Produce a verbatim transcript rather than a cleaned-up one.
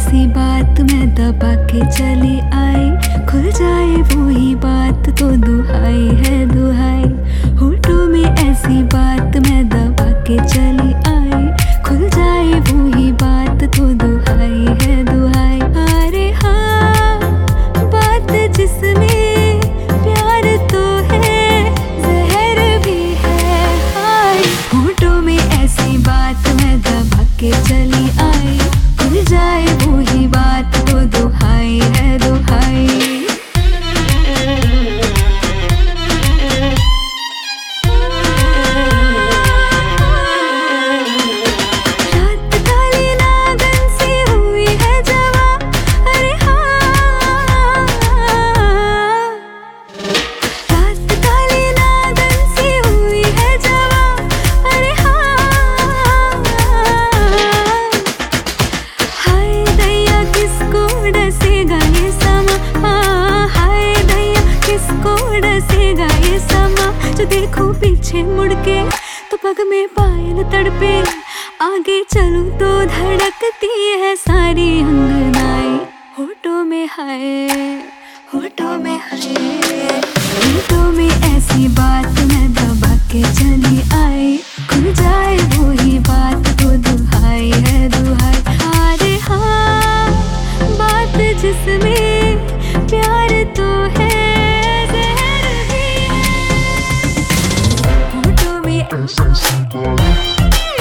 ऐसी बात मैं दबा के चली आई, खुल जाए वो ही बात तो दुहाई है दुहाई। होठों में ऐसी बात मैं दबा के चली आई, खुल जाए वो ही बात तो दुहाई है दुहाई। अरे हाँ, बात जिसमें प्यार तो है, जहर भी है हाय। होठों में ऐसी बात मैं दबा के चली आई, खुल जाए वो ही बात तो दुहाई है दुहाई। रात काली नागन सी हुई है जवा, अरे हाँ। रात काली नागन सी हुई है जवा, अरे हाँ। हाय दैया किसको डसेगा ये समा, हाँ हाय दैया किसको डसेगा ये समा। जो देखो पीछे मुड़ के तो पग में पायल तड़पे, आगे चलूं तो धड़कती है सारी अंगनाई। होठों में हाय, होठों में हाय, होठों में ऐसी बात मैं दबा के चली आई, खुल जाए वो ही बात तो दुहाई है दुहाई। अरे हाँ, बात जिसमें प्यार तो है, जहर भी है। होठों में